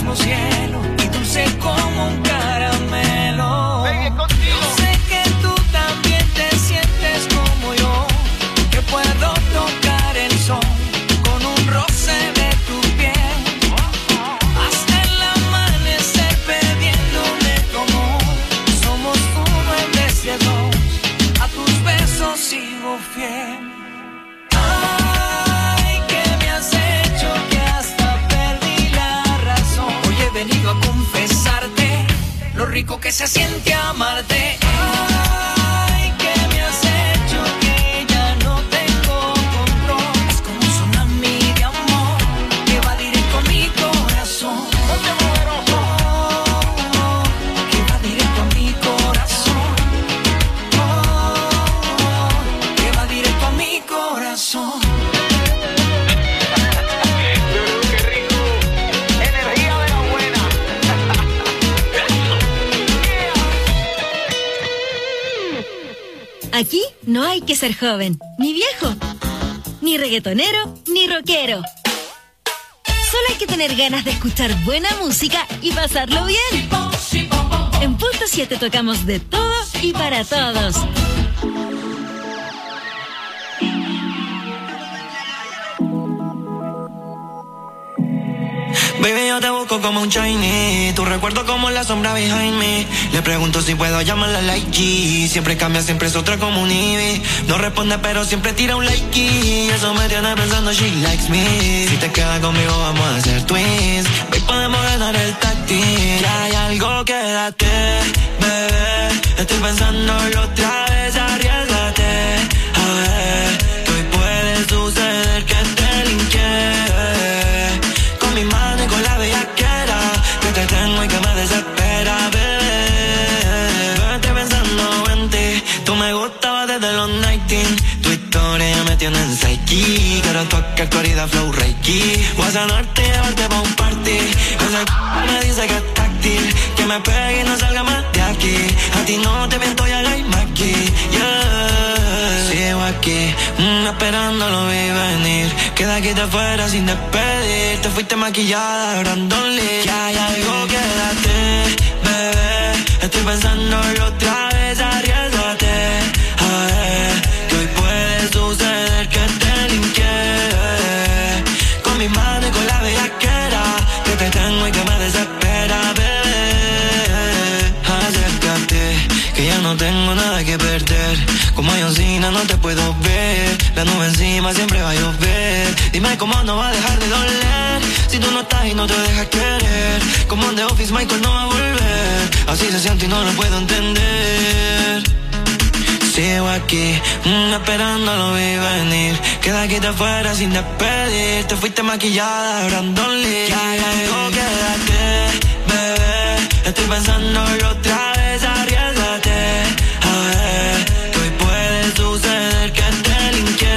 mismo cielo y dulce como un caramelo. Sé que tú también te sientes como yo, que puedo tocar el sol con un roce de tu piel, hasta el amanecer pidiéndome tu amor. Somos uno en vez de dos, a tus besos sigo fiel. Venido a confesarte lo rico que se siente amarte. Ay, que me has hecho que ya no tengo control. Es como un tsunami de amor que va directo a mi corazón. Que va directo a mi corazón. Que va directo a mi corazón. Aquí no hay que ser joven, ni viejo, ni reggaetonero, ni rockero. Solo hay que tener ganas de escuchar buena música y pasarlo bien. En Punto 7 tocamos de todo y para todos. Baby, yo te busco como un shiny, tu recuerdo como la sombra behind me. Le pregunto si puedo llamarla like G. Siempre cambia, siempre es otra como un Ivy. No responde pero siempre tira un like y eso me tiene pensando she likes me. Si te quedas conmigo vamos a hacer twins. Baby, podemos ganar el táctil. Que hay algo, quédate, bebé. Estoy pensándolo otra vez, arriésgate. A ver, que hoy puede suceder que te linke. Mi mano y con la bellaquera que te tengo y que me desespera, bebé. Estoy pensando en ti. Tú me gustabas desde los 19. Tu historia ya me tiene en psyche. Quiero tocar corrida flow reiki. Voy a sanarte y llevarte pa' un party. Ese me dice que es táctil, que me pegue y no salga más de aquí. A ti no te miento, ya hay aquí. Yeah. Sigo aquí, esperando lo vi venir. Que de aquí te fuera sin despedir. Te fuiste maquillada, Brandon Lee. Que hay algo, quédate, bebé. Estoy pensándolo otra vez, arriésgate. A ver, que hoy puede suceder que te linke. Con mi mano y con la bellaquera que te tengo y que me desespera, bebé. Acércate, que ya no tengo nada que perder. Como Ayosina no te puedo ver. La nube encima siempre va a llover. Dime cómo no va a dejar de doler si tú no estás y no te dejas querer. Como en The Office Michael no va a volver. Así se siente y no lo puedo entender. Sigo aquí, esperando lo vi venir. Que de aquí te fuera sin despedir. Te fuiste maquillada, Brandon Lee. Que hay algo, quédate, bebé. Estoy pensándolo otra vez, arriésgate. A ver, que hoy puede suceder que te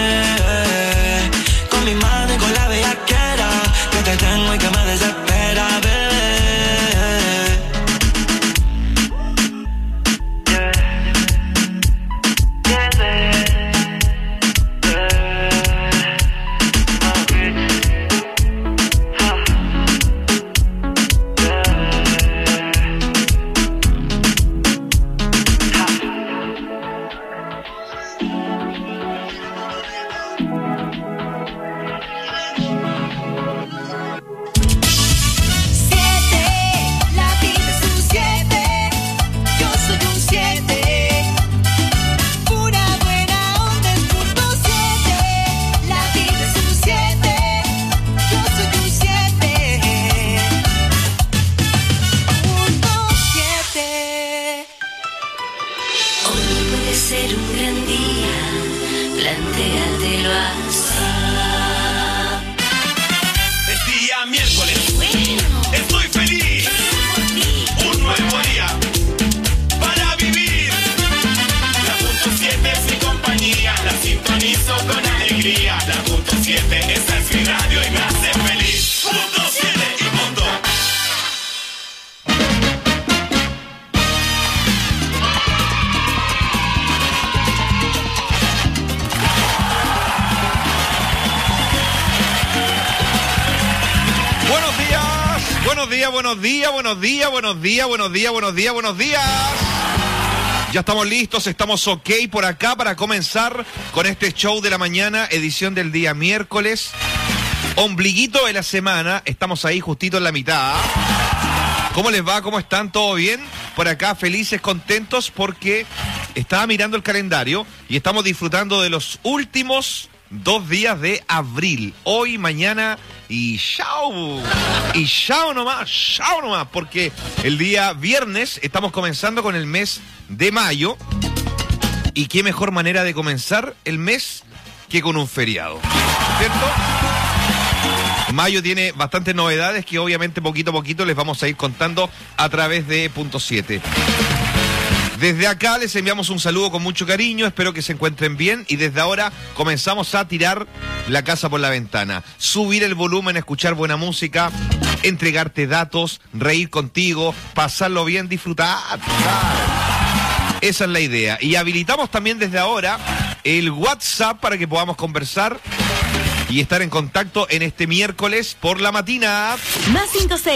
linke. Con mi mano y con la bellaquera que te tengo y que me desespera, bebé. Buenos días, buenos días, buenos días, buenos días, buenos días, buenos días, buenos días. Ya estamos listos, estamos ok por acá para comenzar con este show de la mañana, edición del día miércoles. Ombliguito de la semana, estamos ahí justito en la mitad. ¿Cómo les va? ¿Cómo están? ¿Todo bien? Por acá felices, contentos porque estaba mirando el calendario y estamos disfrutando de los últimos 2 días de abril. Hoy, mañana y chao. Y chao nomás, porque el día viernes estamos comenzando con el mes de mayo. Y qué mejor manera de comenzar el mes que con un feriado, ¿cierto? Mayo tiene bastantes novedades que obviamente poquito a poquito les vamos a ir contando a través de Punto 7. Desde acá les enviamos un saludo con mucho cariño, espero que se encuentren bien y desde ahora comenzamos a tirar la casa por la ventana. Subir el volumen, escuchar buena música, entregarte datos, reír contigo, pasarlo bien, disfrutar. Esa es la idea. Y habilitamos también desde ahora el WhatsApp para que podamos conversar y estar en contacto en este miércoles por la matina. Más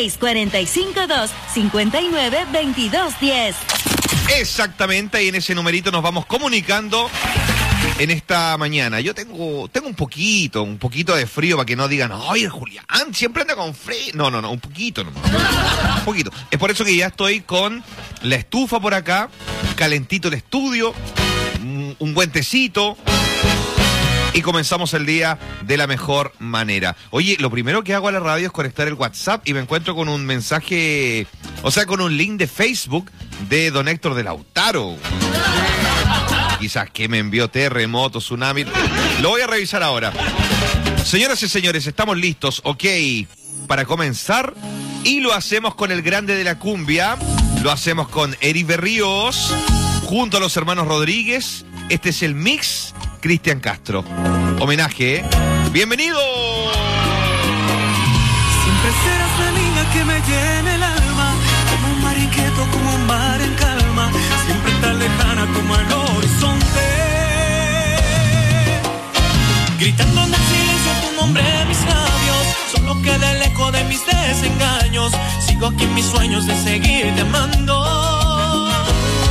56452592210. Exactamente, y en ese numerito nos vamos comunicando en esta mañana. Yo tengo un poquito de frío para que no digan, ay, Julián, siempre anda con frío. No, un poquito nomás. Un poquito. Es por eso que ya estoy con la estufa por acá, calentito el estudio, un buen tecito. Y comenzamos el día de la mejor manera. Oye, lo primero que hago a la radio es conectar el WhatsApp y me encuentro con un mensaje, o sea, con un link de Facebook de don Héctor de Lautaro. Quizás que me envió terremoto, tsunami. Lo voy a revisar ahora. Señoras y señores, estamos listos, ok, para comenzar. Y lo hacemos con el grande de la cumbia. Lo hacemos con Eric Berríos, junto a los hermanos Rodríguez. Este es el mix Cristian Castro. Homenaje, ¿eh? ¡Bienvenido! Siempre serás la niña que me llena el alma, como un mar inquieto, como un mar en calma, siempre tan lejana como el horizonte. Gritando en el silencio tu nombre en mis labios, solo queda el eco de mis desengaños. Sigo aquí en mis sueños de seguirte amando.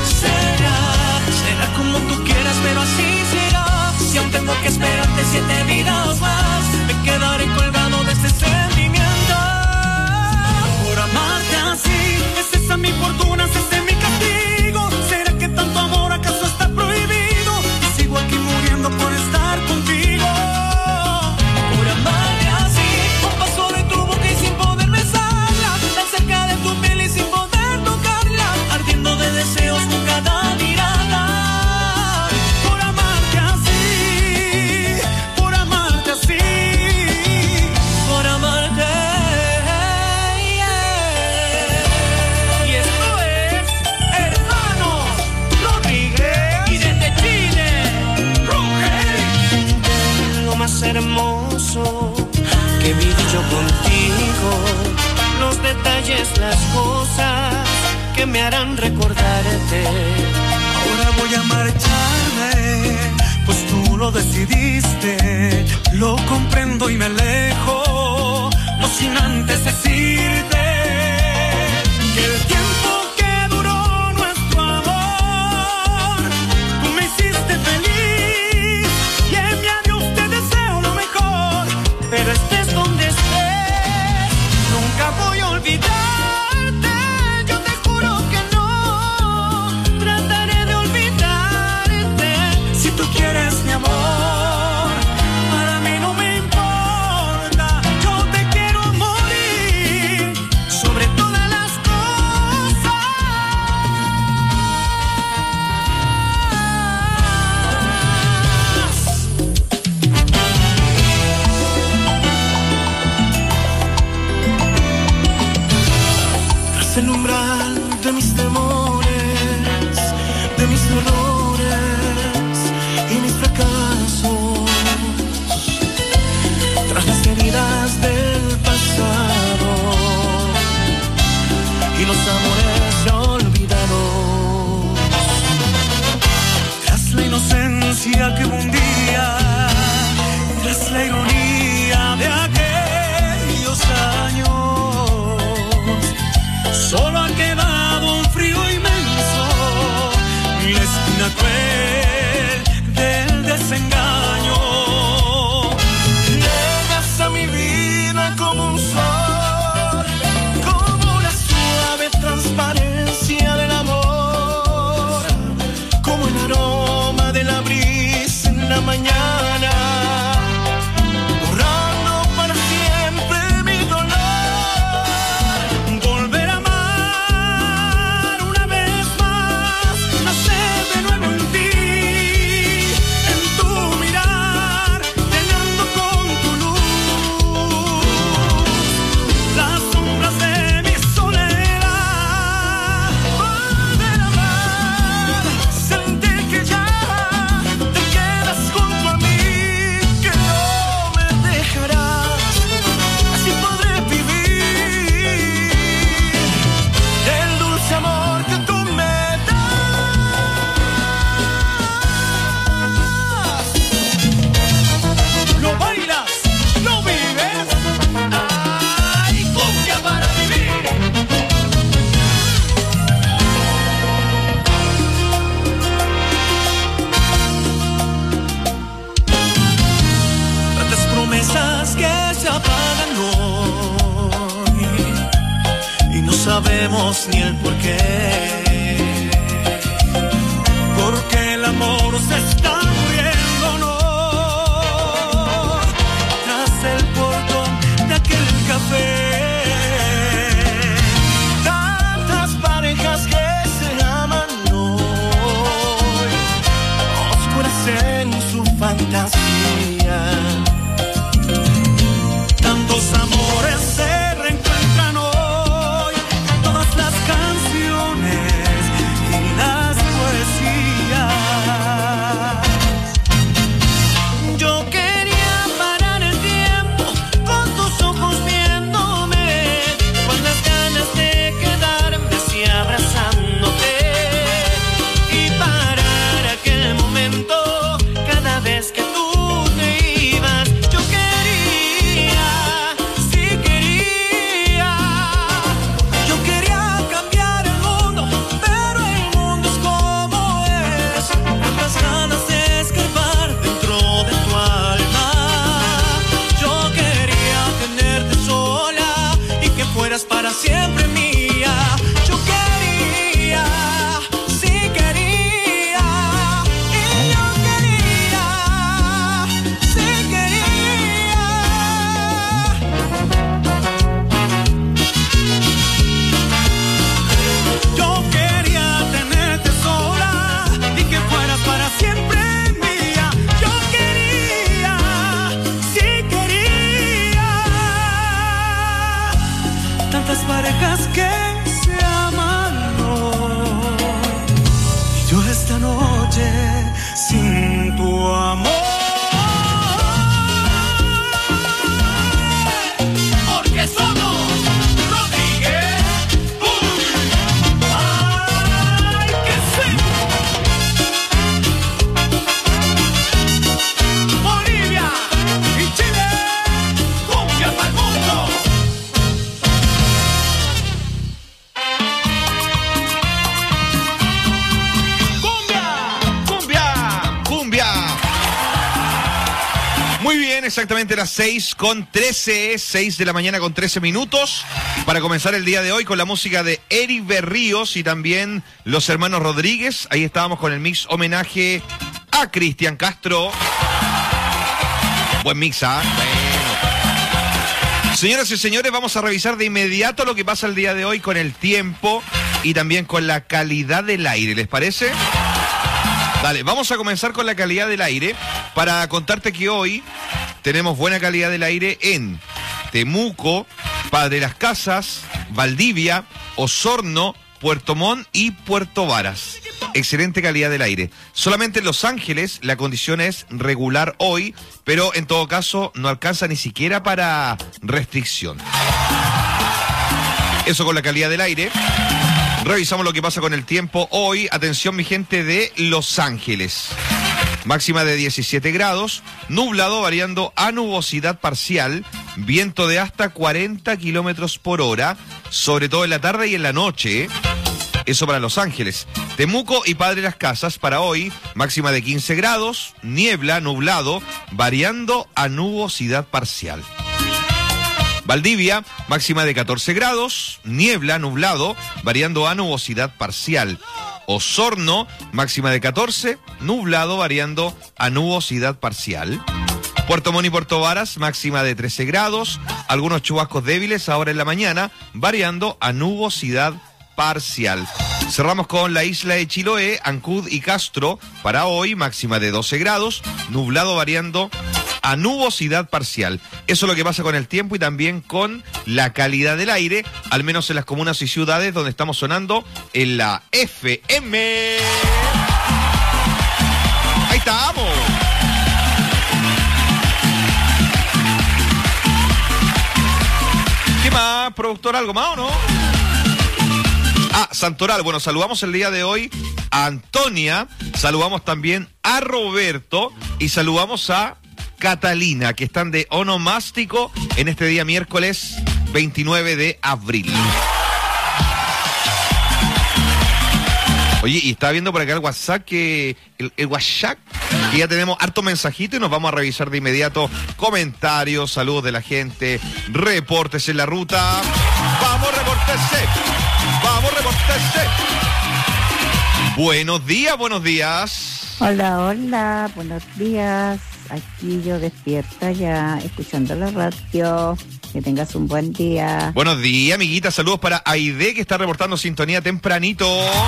Será como tú quieras, pero así será. Si aún tengo que esperarte 7 vidas más, me quedaré colgado de este sentimiento. Por amarte así, es esa mi fortuna, es este mi castigo. ¿Será que tanto amor acaso está prohibido? Y sigo aquí muriendo por estar contigo. Por amarte así, un paso de tu boca y sin poder besarla, tan cerca de tu piel y sin poder tocarla, ardiendo de deseos con cada mirada. Hermoso que viví yo contigo, los detalles, las cosas que me harán recordarte. Ahora voy a marcharme, pues tú lo decidiste. Lo comprendo y me alejo, no sin antes decirte que el tiempo que duró nuestro amor, tú me hiciste feliz y en mi adiós te deseo lo mejor. Pero estés donde estés, nunca voy a olvidarte. Yo te juro que no, trataré de olvidarte. Si tú quieres mi amor, para mí no me importa. Yo te quiero morir sobre todas las cosas. Tras el umbral de mis temores, de mis dolores y mis fracasos, tras las heridas del pasado y los amores ya olvidados, tras la inocencia que hubo un día, tras la ironía de aquellos años, sabemos ni el porqué. Porque el amor se está muriendo, no. Tras el portón de aquel café. Tantas parejas que se aman hoy, oscuras en su fantasía. Tantos amores se reencuentran hoy, todas las canciones y las poesías. Yo quería parar el tiempo con tus ojos viéndome, con las ganas de quedarme así abrazándote y parar aquel momento cada vez que tú te ibas. Yo quería, sí quería, yo quería cambiar el mundo, pero el mundo es como es. Tantas ganas de escarbar dentro de tu alma. Yo quería tenerte sola y que fueras para siempre mía. Yo quería, sí quería, y yo quería, sí quería. Yo quería tenerte sola y que fueras para siempre mía. Yo quería, sí quería. Tantas parejas que se aman hoy, y yo esta noche sin tu amor. Porque somos Rodríguez. ¡Ay, que sí! Bolivia y Chile, cumbia para el mundo. ¡Cumbia! ¡Cumbia! Muy bien, exactamente las 6:13, 6 de la mañana con 13 minutos, para comenzar el día de hoy con la música de Eric Berríos y también los hermanos Rodríguez. Ahí estábamos con el mix homenaje a Cristian Castro. Buen mix, ¿ah? Bueno. Señoras y señores, vamos a revisar de inmediato lo que pasa el día de hoy con el tiempo y también con la calidad del aire, ¿les parece? Dale, vamos a comenzar con la calidad del aire para contarte que hoy tenemos buena calidad del aire en Temuco, Padre Las Casas, Valdivia, Osorno, Puerto Montt y Puerto Varas. Excelente calidad del aire. Solamente en Los Ángeles la condición es regular hoy, pero en todo caso no alcanza ni siquiera para restricción. Eso con la calidad del aire. Revisamos lo que pasa con el tiempo hoy. Atención, mi gente de Los Ángeles. Máxima de 17 grados, nublado variando a nubosidad parcial, viento de hasta 40 kilómetros por hora, sobre todo en la tarde y en la noche. Eso para Los Ángeles. Temuco y Padre Las Casas para hoy, máxima de 15 grados, niebla, nublado, variando a nubosidad parcial. Valdivia, máxima de 14 grados, niebla, nublado, variando a nubosidad parcial. Osorno, máxima de 14, nublado, variando a nubosidad parcial. Puerto Montt y Puerto Varas, máxima de 13 grados, algunos chubascos débiles ahora en la mañana, variando a nubosidad parcial. Cerramos con la isla de Chiloé, Ancud y Castro, para hoy, máxima de 12 grados, nublado, variando a nubosidad parcial. Eso es lo que pasa con el tiempo y también con la calidad del aire, al menos en las comunas y ciudades donde estamos sonando en la FM. Ahí estamos. ¿Qué más, productor? ¿Algo más o no? Ah, Santoral. Bueno, saludamos el día de hoy a Antonia, saludamos también a Roberto y saludamos a Catalina, que están de onomástico en este día miércoles 29 de abril. Oye, y estaba viendo por acá el WhatsApp que el WhatsApp, que ya tenemos harto mensajito y nos vamos a revisar de inmediato comentarios, saludos de la gente, reportes en la ruta. ¡Vamos, repórtese! Vamos, repórtese. Buenos días, buenos días. Hola, hola, buenos días. Aquí yo despierta ya, escuchando la radio. Que tengas un buen día. Buenos días, amiguita. Saludos para Aide, que está reportando sintonía tempranito.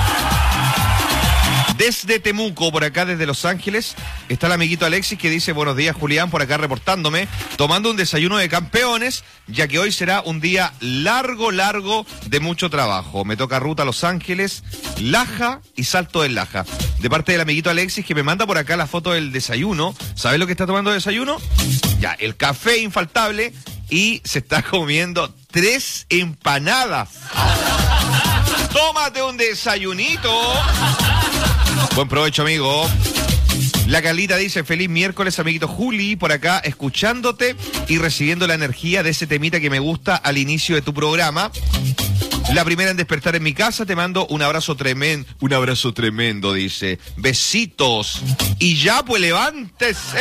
Desde Temuco, por acá, desde Los Ángeles, está el amiguito Alexis que dice: buenos días, Julián, por acá reportándome, tomando un desayuno de campeones, ya que hoy será un día largo de mucho trabajo. Me toca ruta a Los Ángeles, Laja y Salto del Laja. De parte del amiguito Alexis, que me manda por acá la foto del desayuno. ¿Sabes lo que está tomando de desayuno? Ya, el café infaltable, y se está comiendo 3 empanadas. Tómate un desayunito. Buen provecho, amigo. La Carlita dice: feliz miércoles, amiguito Juli, por acá escuchándote y recibiendo la energía de ese temita que me gusta al inicio de tu programa. La primera en despertar en mi casa, te mando un abrazo tremendo, dice. Besitos. Y ya, pues levántese.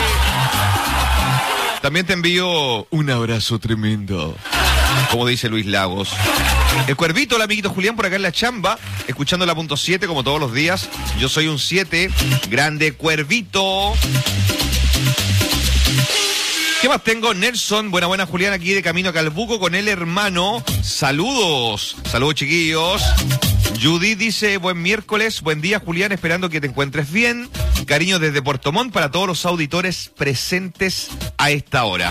También te envío un abrazo tremendo, como dice Luis Lagos. El Cuervito, el amiguito Julián, por acá en la chamba, escuchando la punto 7 como todos los días. Yo soy un 7, grande Cuervito. ¿Qué más tengo? Nelson, buena Julián, aquí de camino a Calbuco con el hermano. Saludos, chiquillos. Judy dice: buen miércoles, buen día, Julián, esperando que te encuentres bien. Cariño desde Puerto Montt para todos los auditores presentes a esta hora.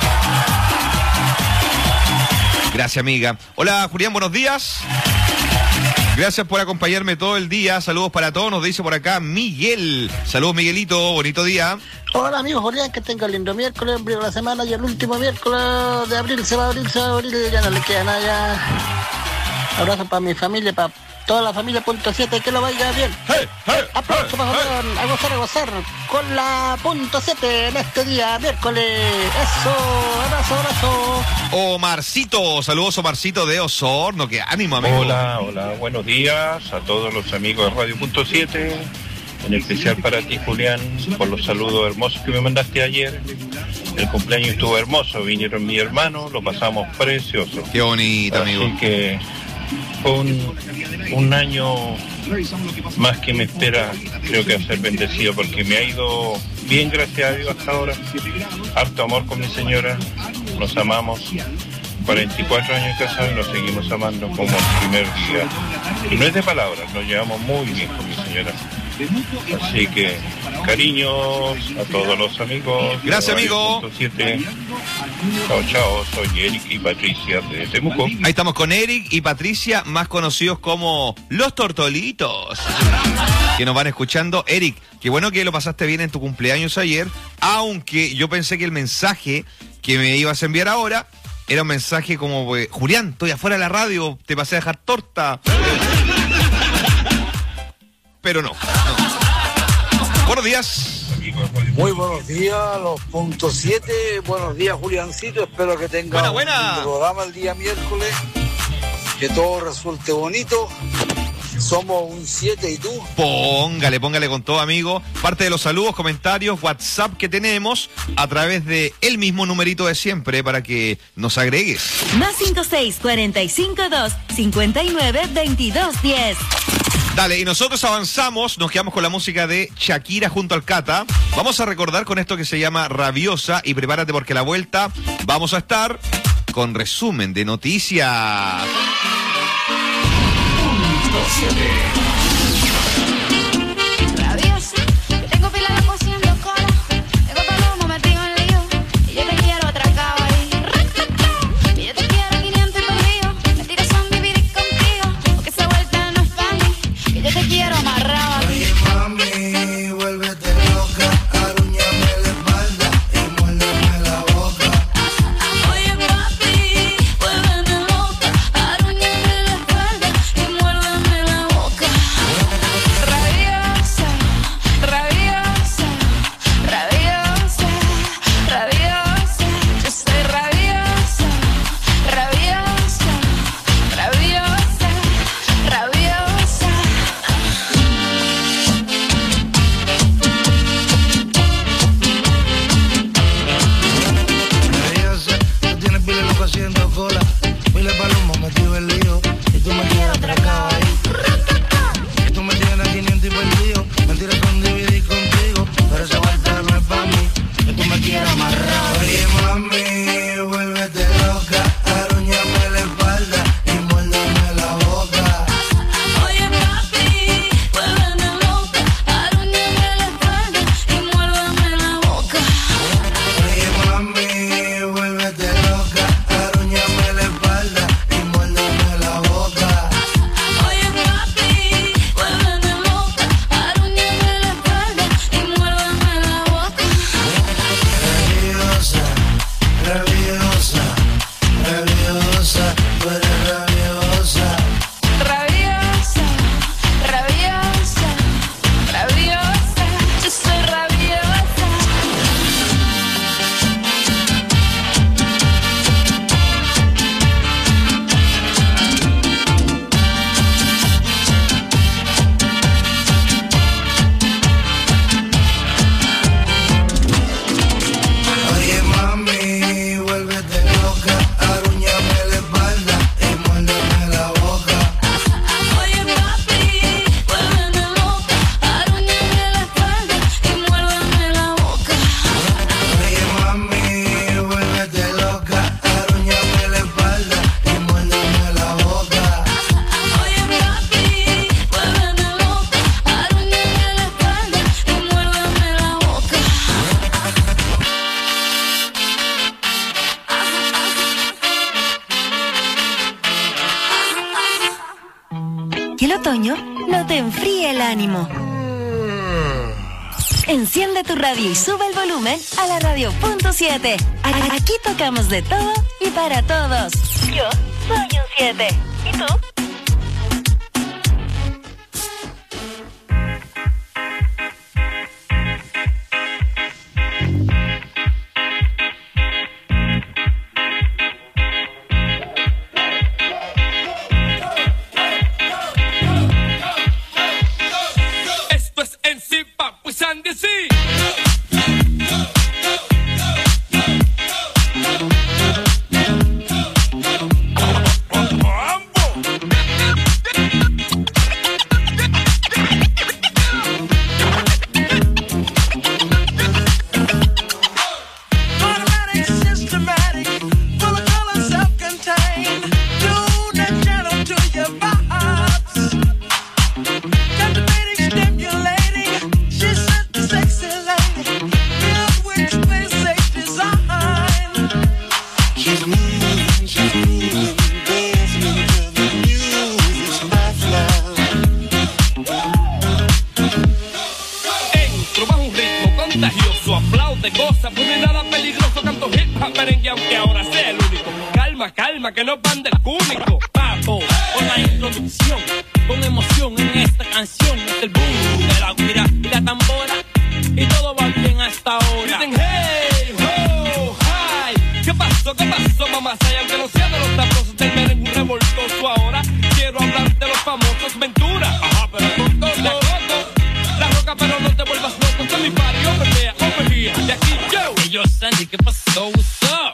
Gracias, amiga. Hola, Julián, buenos días. Gracias por acompañarme todo el día. Saludos para todos, nos dice por acá Miguel. Saludos, Miguelito, bonito día. Hola, amigo Julián, que tenga un lindo miércoles, abrió la semana y el último miércoles de abril se va a abrir, ya no le queda nada ya. Abrazo para mi familia, para toda la familia punto 7, que lo vaya bien. Aplauso para Julián, a gozar con la punto 7 en este día, miércoles. Eso, abrazo. Omarcito, saludos Omarcito de Osorno, qué ánimo, amigo. Hola, buenos días a todos los amigos de Radio Punto 7, en especial para ti, Julián, por los saludos hermosos que me mandaste ayer. El cumpleaños estuvo hermoso, vinieron mi hermano, lo pasamos precioso. Qué bonito, amigo. Así que fue un año más que me espera, creo que va a ser bendecido, porque me ha ido bien, gracias a Dios, hasta ahora. Harto amor con mi señora, nos amamos, 44 años casados y nos seguimos amando como el primer día. Y no es de palabras, nos llevamos muy bien con mi señora. Así que cariños a todos los amigos. Gracias, amigo. 7. Chao, soy Eric y Patricia de Temuco. Ahí estamos con Eric y Patricia, más conocidos como Los Tortolitos, que nos van escuchando. Eric, qué bueno que lo pasaste bien en tu cumpleaños ayer, aunque yo pensé que el mensaje que me ibas a enviar ahora era un mensaje como: Julián, estoy afuera de la radio, te pasé a dejar torta. Pero no. Buenos días. Muy buenos días, los punto 7. Buenos días, Juliancito. Espero que tenga un programa el día miércoles. Que todo resulte bonito. Somos un 7 y tú. Póngale con todo, amigo. Parte de los saludos, comentarios, WhatsApp que tenemos a través de el mismo numerito de siempre para que nos agregues. Más 56452592210. Dale, y nosotros avanzamos, nos quedamos con la música de Shakira junto al Cata. Vamos a recordar con esto que se llama Rabiosa, y prepárate porque a la vuelta vamos a estar con resumen de noticias. Rabiosa, tengo pila de cociendo cola, tengo palomo metido en lío, y yo te quiero atracado ahí. Y yo te quiero 500 perdido, me tiras son vivir contigo, porque esa vuelta no es para mí, que yo te quiero amarrado aquí. Oye, mami, vuélvete loca, arúñame la espalda y muérdeme la boca. Oye, papi, vuélveme loca, arúñame la espalda y muérdeme la boca. que el otoño no te enfríe el ánimo. Enciende tu radio y sube el volumen a la radio.7. Aquí tocamos de todo y para todos. Yo soy un 7. ¿Y tú? Esto es en sí, papu Sandy, sí. Calma, que no van del cúnico. Papo, con la introducción, con emoción en esta canción. Es el boom de la guira y la tambora. Y todo va bien hasta ahora. Dicen hey, ho, hi. ¿Qué pasó, mamá? Aunque no sea de los sabrosos del merengue revoltoso ahora. Quiero hablar de los famosos Ventura. Ajá, pero con todo. La roca, pero no te vuelvas loco. Esto es mi party, over here. De aquí yo. Y yo, Sandy, ¿qué pasó? What's up?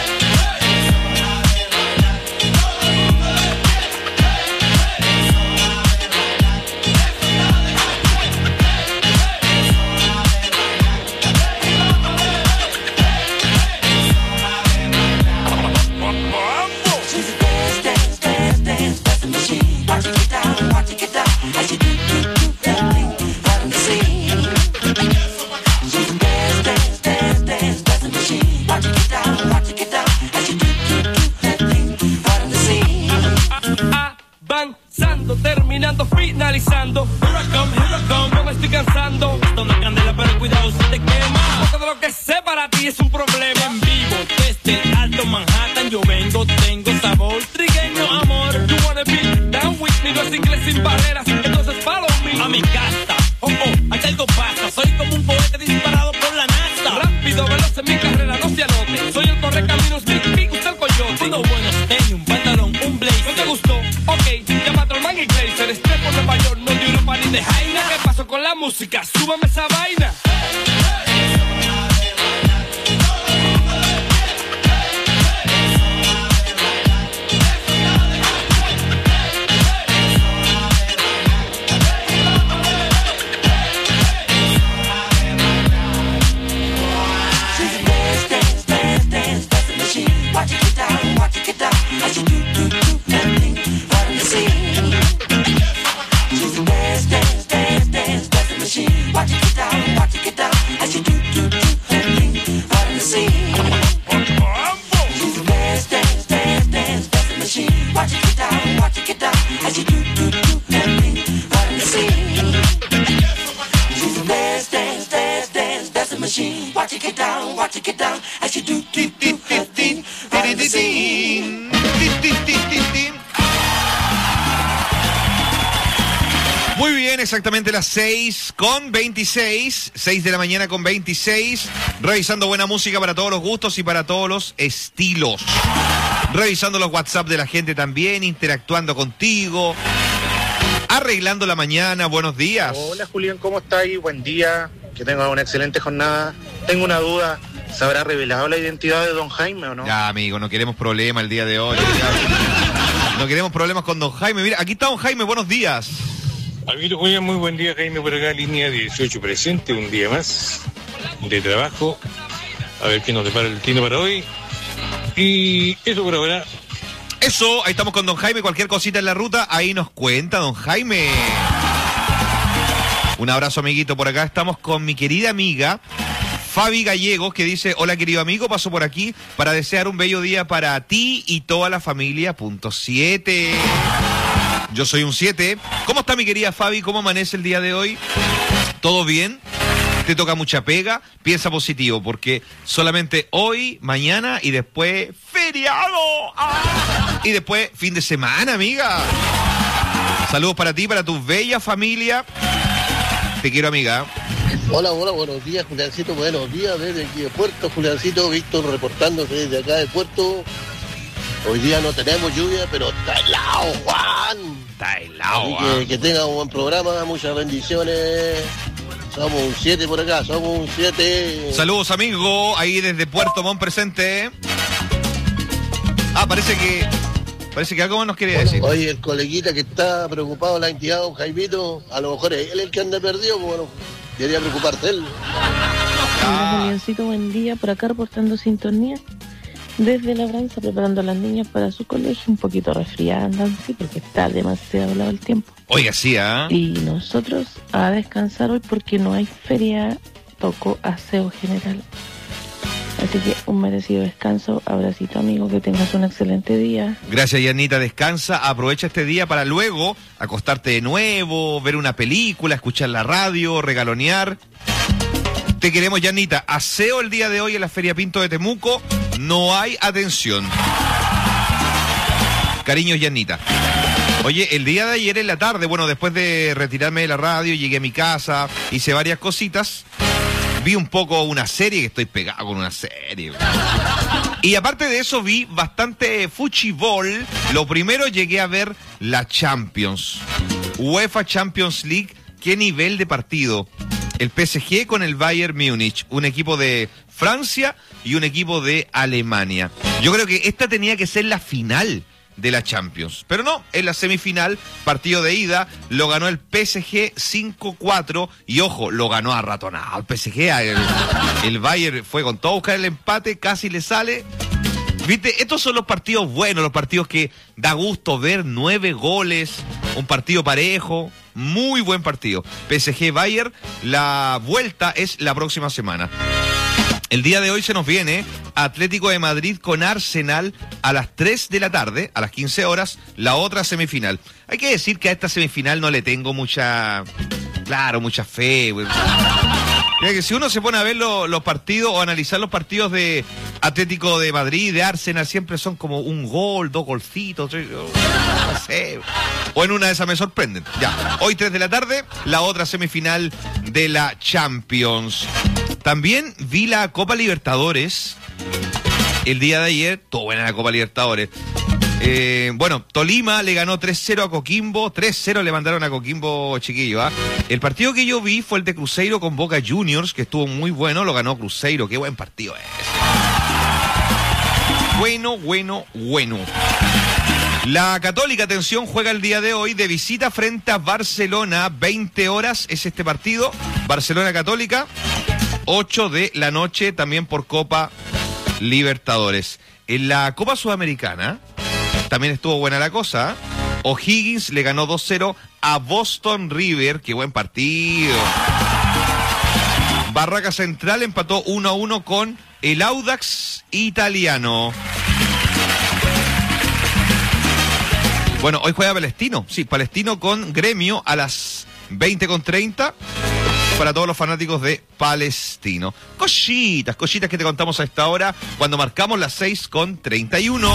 Terminando, finalizando. Here I come, no me estoy cansando. Toma candela, pero cuidado, se te quema. Porque de lo que sé para ti es un problema. En vivo, desde el alto Manhattan, yo vengo, tengo sabor trigueño, amor. You wanna be down with me, no es inglés sin barreras. Entonces follow me a mi casa. Oh, aquí algo pasa. Soy como un cohete disparado por la NASA. Rápido, veloz en mi carrera, no se anote. Soy el correcaminos, big, usted el coyote. Unos buenos tenis, un pantalón, un blazer. ¿No te gustó? Ok, llámate al man y Glazer. Estrés por Nueva York, no de Europa ni de Jaina. ¿Qué pasó con la música? Súbame esa vaina. Muy bien, exactamente las 6:26, 6 de la mañana con 26, revisando buena música para todos los gustos y para todos los estilos. Revisando los WhatsApp de la gente también, interactuando contigo, arreglando la mañana. Buenos días. Hola Julián, ¿cómo estáis? Buen día, que tengas una excelente jornada. Tengo una duda, ¿se habrá revelado la identidad de don Jaime o no? Ya, amigo, no queremos problemas el día de hoy. No queremos problemas con don Jaime. Mira, aquí está don Jaime, buenos días. Amigo Julián, muy buen día, Jaime, por acá, línea 18 presente, un día más de trabajo. A ver qué nos depara el destino para hoy. Y eso por ahora. Eso, ahí estamos con don Jaime, cualquier cosita en la ruta, ahí nos cuenta don Jaime. Un abrazo, amiguito, por acá estamos con mi querida amiga Fabi Gallegos, que dice: hola querido amigo, paso por aquí para desear un bello día para ti y toda la familia. Punto 7. Yo soy un 7. ¿Cómo está mi querida Fabi? ¿Cómo amanece el día de hoy? ¿Todo bien? ¿Te toca mucha pega? Piensa positivo, porque solamente hoy, mañana y después feriado. ¡Ah! Y después fin de semana, amiga. Saludos para ti, para tu bella familia. Te quiero, amiga. Hola, buenos días, Juliancito. Buenos días desde aquí de Puerto, Juliancito. Víctor reportándose desde acá de Puerto. Hoy día no tenemos lluvia, pero está helado, Juan. Está helado. Así que tenga un buen programa, muchas bendiciones. Somos un 7 por acá, somos un 7. Saludos, amigo, ahí desde Puerto Montt presente. Parece que algo nos quería decir. Oye, el coleguita que está preocupado en la entidad, don Jaimito, a lo mejor es él el que anda perdido, bueno, debería preocuparse él. Hola, Juliancito, buen día, por acá reportando sintonía. Desde Labranza, preparando a las niñas para su colegio, un poquito resfriadas andan, sí, porque está demasiado helado el tiempo. Oiga, sí, Y nosotros a descansar hoy porque no hay feria, tocó aseo general. Así que un merecido descanso. Abracito, amigo, que tengas un excelente día. Gracias, Yanita, descansa, aprovecha este día para luego acostarte de nuevo, ver una película, escuchar la radio, regalonear. Te queremos, Yanita. Aseo el día de hoy en la Feria Pinto de Temuco. No hay atención. Cariños, Yanita. Oye, el día de ayer en la tarde, bueno, después de retirarme de la radio, llegué a mi casa, hice varias cositas. Vi un poco una serie, que estoy pegado con una serie. Y aparte de eso, vi bastante fuchibol. Lo primero, llegué a ver la Champions. UEFA Champions League. ¿Qué nivel de partido? El PSG con el Bayern Múnich, un equipo de Francia y un equipo de Alemania. Yo creo que esta tenía que ser la final de la Champions, pero no, en la semifinal, partido de ida, lo ganó el PSG 5-4 y ojo, lo ganó a ratonado el PSG, el Bayern fue con todo a buscar el empate, casi le sale. Viste, estos son los partidos buenos, los partidos que da gusto ver, 9 goles, un partido parejo, muy buen partido. PSG-Bayern, la vuelta es la próxima semana. El día de hoy se nos viene Atlético de Madrid con Arsenal a las 3 de la tarde, a las 15 horas, la otra semifinal. Hay que decir que a esta semifinal no le tengo mucha fe. Que si uno se pone a ver los partidos o analizar los partidos de Atlético de Madrid, de Arsenal, siempre son como un gol, 2 golcitos, no sé. O en una de esas me sorprenden. Ya, hoy 3 de la tarde, la otra semifinal de la Champions. También vi la Copa Libertadores el día de ayer. Todo buena la Copa Libertadores. Bueno, Tolima le ganó 3-0 a Coquimbo. 3-0 le mandaron a Coquimbo, chiquillo. El partido que yo vi fue el de Cruzeiro con Boca Juniors, que estuvo muy bueno. Lo ganó Cruzeiro. Qué buen partido es. Bueno. La Católica, atención, juega el día de hoy de visita frente a Barcelona. 20 horas es este partido. Barcelona-Católica. 8 de la noche, también por Copa Libertadores. En la Copa Sudamericana también estuvo buena la cosa. O'Higgins le ganó 2-0 a Boston River. Qué buen partido. Barraca Central empató 1-1 con el Audax italiano. Bueno, hoy juega Palestino. Sí, Palestino con Gremio a las 20:30. Para todos los fanáticos de Palestino. Cositas que te contamos a esta hora cuando marcamos las 6:31.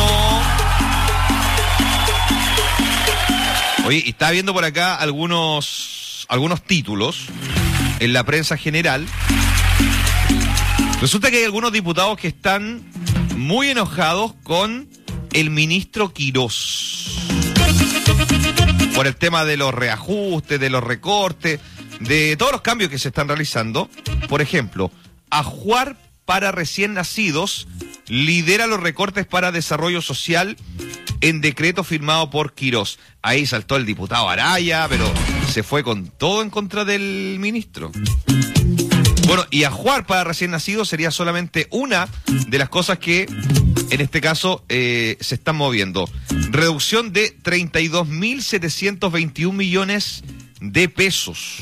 Oye, y estaba viendo por acá algunos títulos en la prensa general. Resulta que hay algunos diputados que están muy enojados con el ministro Quirós por el tema de los reajustes, de los recortes, de todos los cambios que se están realizando. Por ejemplo, Ajuar para recién nacidos lidera los recortes para desarrollo social en decreto firmado por Quirós. Ahí saltó el diputado Araya, pero se fue con todo en contra del ministro. Bueno, y Ajuar para recién nacidos sería solamente una de las cosas que en este caso se están moviendo. Reducción de 32.721 millones de pesos.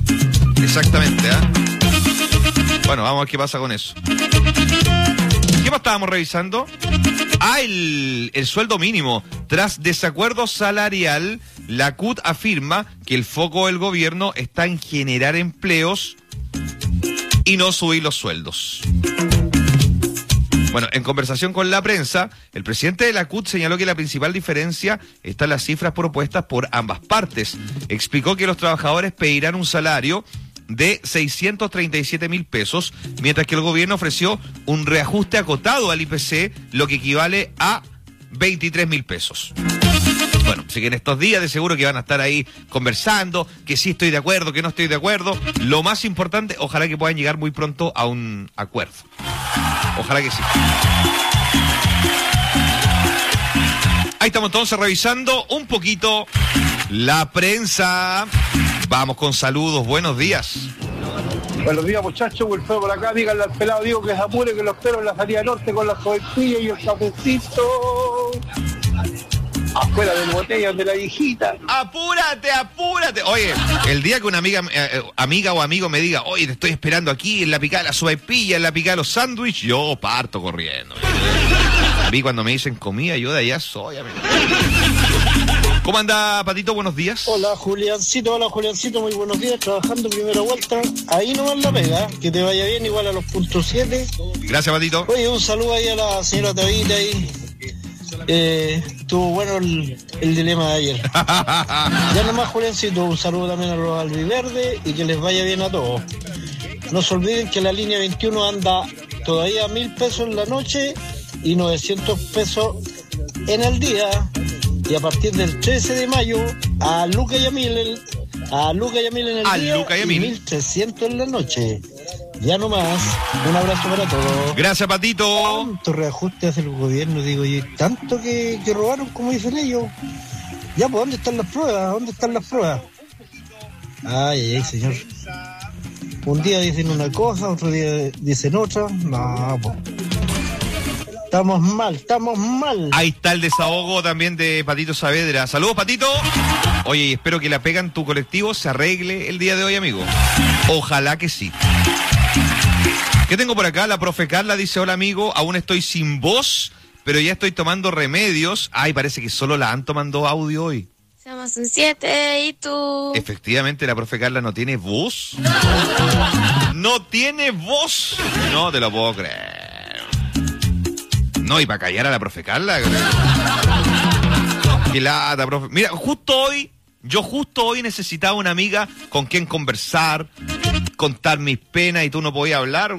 Exactamente, Bueno, vamos a ver qué pasa con eso. ¿Qué más estábamos revisando? El sueldo mínimo. Tras desacuerdo salarial, la CUT afirma que el foco del gobierno está en generar empleos y no subir los sueldos. Bueno, en conversación con la prensa, el presidente de la CUT señaló que la principal diferencia está en las cifras propuestas por ambas partes. Explicó que los trabajadores pedirán un salario de 637.000 pesos, mientras que el gobierno ofreció un reajuste acotado al IPC, lo que equivale a 23.000 pesos. Bueno, así que en estos días de seguro que van a estar ahí conversando, que sí estoy de acuerdo, que no estoy de acuerdo. Lo más importante, ojalá que puedan llegar muy pronto a un acuerdo. Ojalá que sí. Ahí estamos entonces revisando un poquito la prensa. Vamos con saludos, buenos días. Buenos días, muchachos, Wilfredo por acá. Díganle al pelado Diego que se apure, que lo espero en la salida norte con la sopaipilla y el cafecito. Afuera del botellón de la viejita. ¡Apúrate, apúrate! Oye, el día que una amiga o amigo me diga, oye, te estoy esperando aquí en la picada de la sopaipilla, en la picada de los sándwiches, yo parto corriendo. A mí cuando me dicen comida, yo de allá soy, amigo. ¿Cómo anda, Patito? Buenos días. Hola, Juliancito, muy buenos días. Trabajando primera vuelta. Ahí nomás la pega, que te vaya bien, igual a los puntos 7. Gracias, Patito. Oye, un saludo ahí a la señora Tabita ahí. Estuvo bueno el dilema de ayer. Ya nomás, Juliancito, un saludo también a los albiverdes y que les vaya bien a todos. No se olviden que la línea 21 anda todavía a 1.000 pesos en la noche y 900 pesos en el día. Y a partir del 13 de mayo, a Luca y a Mil en el día y 1.300 en la noche. Ya nomás, un abrazo para todos. Gracias, Patito. Tanto reajuste hace el gobierno, digo, y tanto que robaron, como dicen ellos. Ya, pues, ¿dónde están las pruebas? ¿Dónde están las pruebas? Ay, señor. Un día dicen una cosa, otro día dicen otra. No, pues. Estamos mal. Ahí está el desahogo también de Patito Saavedra. Saludos, Patito. Oye, y espero que la pega en tu colectivo se arregle el día de hoy, amigo. Ojalá que sí. ¿Qué tengo por acá? La profe Carla dice, hola, amigo, aún estoy sin voz, pero ya estoy tomando remedios. Ay, parece que solo la Anto mandó audio hoy. Somos un 7, ¿y tú? Efectivamente, la profe Carla no tiene voz. ¿No tiene voz? No te lo puedo creer. No, y para callar a la profe Carla. Qué lata, profe. Mira, justo hoy necesitaba una amiga con quien conversar, contar mis penas y tú no podías hablar.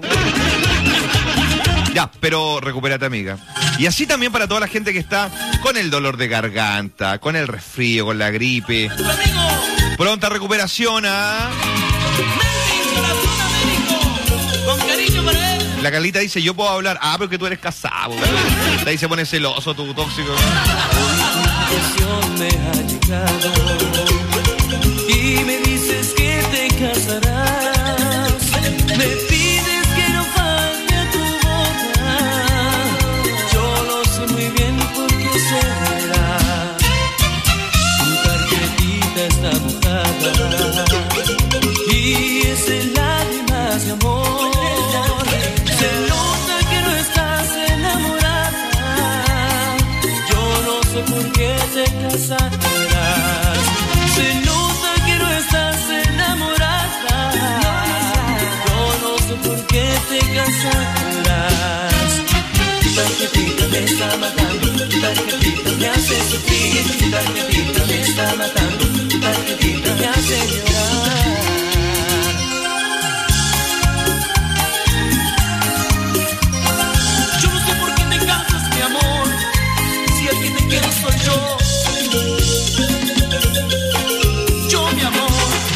Ya, pero recupérate, amiga. Y así también para toda la gente que está con el dolor de garganta, con el resfrío, con la gripe. Pronta recuperación, ¿ah? Con cariño para él. La Carlita dice, yo puedo hablar. Ah, pero que tú eres casado. De ahí se pone celoso, tu tóxico. Me ha llegado y me dices que te casarás. Me pides que no falte a tu boda. Yo lo sé muy bien porque será. Tu tarjetita está mojada y es en lágrimas de amor. Se nota que no estás enamorada. Yo no sé por qué te casarás. Se nota que no estás enamorada. Yo no sé por qué te casarás. Tu tarjetita me está matando. Tu tarjetita me hace sufrir. Tu tarjetita me está matando. Tu tarjetita me hace llorar. Yo no sé por qué te casas, mi amor. Si el que te quiere soy yo. Yo, mi amor.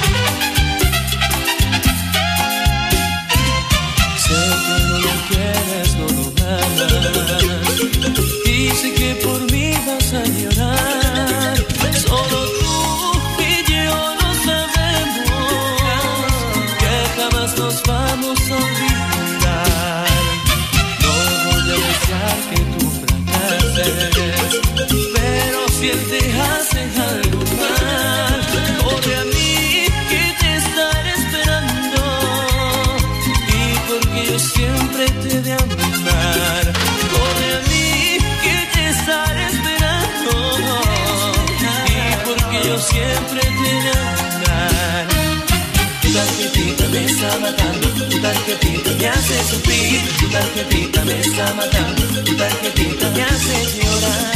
Sé que no lo quieres, no lo amas. Y sé que por mí vas a llorar. Solo tú y yo lo sabemos. Que jamás nos vamos a olvidar. No voy a desear que tú fracases, pero si él te hace algo mal, corre a mí que te estaré esperando. Y porque yo siempre te he de amar. pretendan. Tu tarjetita me está matando, tu tarjetita me hace sufrir, tu tarjetita me está matando, tu tarjetita me hace llorar.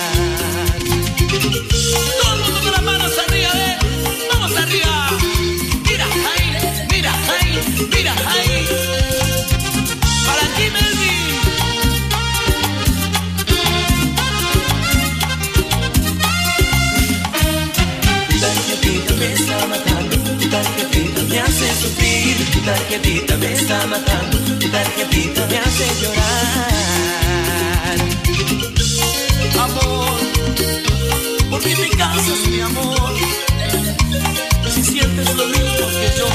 Todo el mundo con las manos arriba, vamos arriba. Mira ahí, mira ahí, mira ahí. Para ti, Melvin. Tu tarjetita me está matando, tu tarjetita me hace sufrir, tu tarjetita me está matando, tu tarjetita me hace llorar. Amor, ¿por qué te cansas, mi amor? Si sientes lo mismo que yo.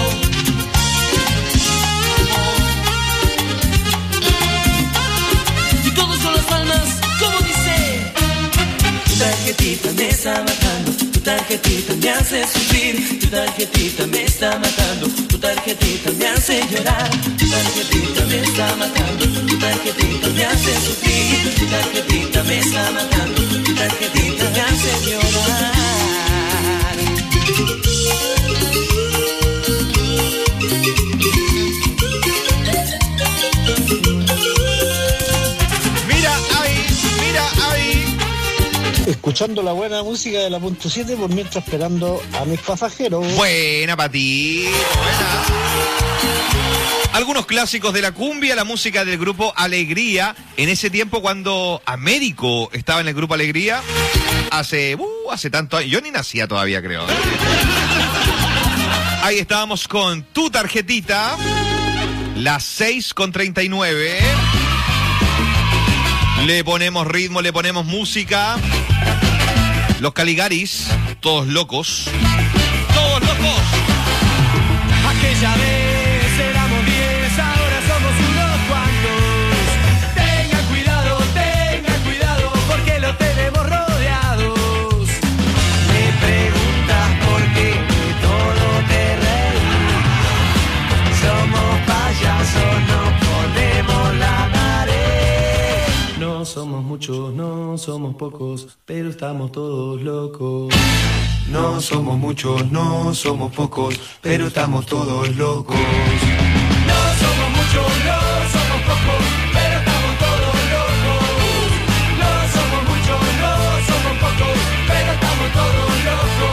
Y todos son las almas, como dice. Tu tarjetita me está matando, tu tarjetita me hace sufrir, tu tarjetita me está matando, tu tarjetita me hace llorar, tu tarjetita me está matando, tu tarjetita me hace sufrir, tu tarjetita me está matando, tu tarjetita me hace llorar. Mira ahí, mira ahí. Escuchando la buena música de la punto 7 por mientras esperando a mis pasajeros. Buena para ti, buena. Algunos clásicos de la cumbia, la música del grupo Alegría, en ese tiempo cuando Américo estaba en el grupo Alegría, hace tanto años, yo ni nacía todavía, creo. Ahí estábamos con Tu Tarjetita, las 6:39. Le ponemos ritmo, le ponemos música. Los Caligaris, todos locos. ¡Todos locos! Aquella vez éramos 10, ahora somos unos cuantos. Tengan cuidado, porque lo tenemos rodeados. Me preguntas por qué de todo te reís. Somos payasos, nos ponemos la nariz. No somos muchos, no somos pocos, pero estamos todos locos. No somos muchos, no somos pocos, pero estamos todos locos. No somos muchos, no somos pocos, pero estamos todos locos. No somos muchos, no somos pocos, pero estamos todos locos.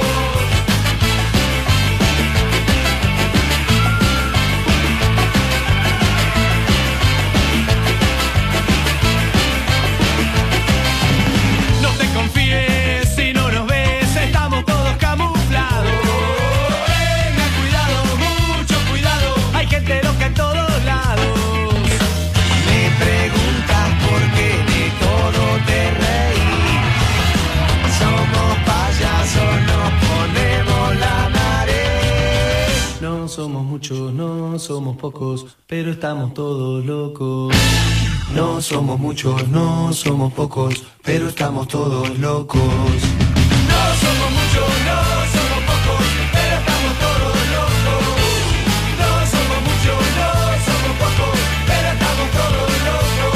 No te confíes si no nos ves, estamos todos camuflados. Tengan cuidado, mucho cuidado, hay gente loca en todos lados. Me preguntas por qué de todo te reís. Somos payasos, nos ponemos la nariz. No somos muchos, no somos pocos, pero estamos todos locos. No somos muchos, no somos pocos, pero estamos todos locos. No somos muchos, no somos pocos, pero estamos todos locos. No somos muchos, no somos pocos, pero estamos todos locos.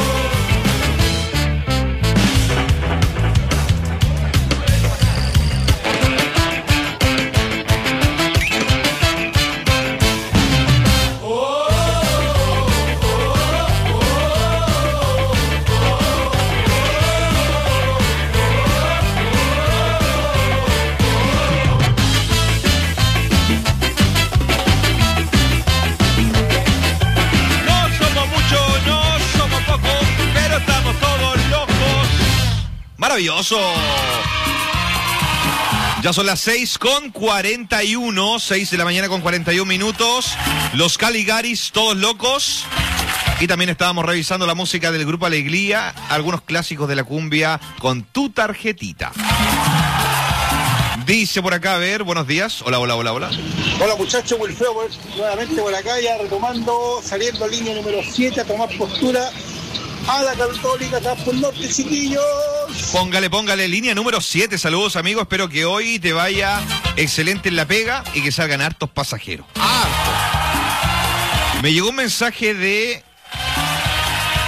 Maravilloso. Ya son las 6:41, 6 de la mañana con 41 minutos. Los Caligaris, todos locos. Y también estábamos revisando la música del grupo Alegría, algunos clásicos de la cumbia con Tu Tarjetita. Dice por acá, a ver, buenos días. Hola. Hola muchachos, Wilfredo nuevamente por acá, ya retomando, saliendo línea número 7 a tomar postura a la Católica, acá por norte, chiquillos. Póngale, línea número 7. Saludos, amigos. Espero que hoy te vaya excelente en la pega y que salgan hartos pasajeros. Me llegó un mensaje de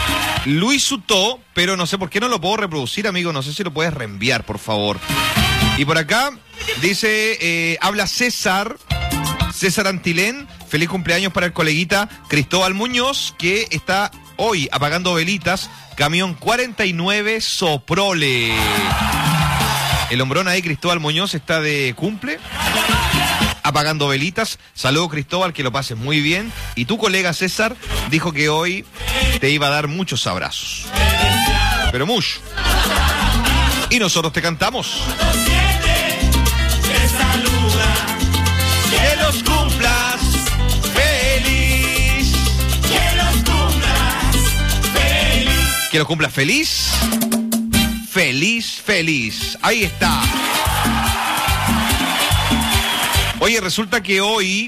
Luis Sutó, pero no sé por qué no lo puedo reproducir, amigo. No sé si lo puedes reenviar, por favor. Y por acá dice, habla César Antilén, feliz cumpleaños para el coleguita Cristóbal Muñoz, que está hoy apagando velitas, camión 49 Soprole. El hombrón ahí, Cristóbal Muñoz, está de cumple, apagando velitas. Saludos, Cristóbal, que lo pases muy bien. Y tu colega César dijo que hoy te iba a dar muchos abrazos, pero mucho. Y nosotros te cantamos. Que los cumplas feliz. Que los cumplas feliz. Que los cumplas feliz. Feliz, feliz. Ahí está. Oye, resulta que hoy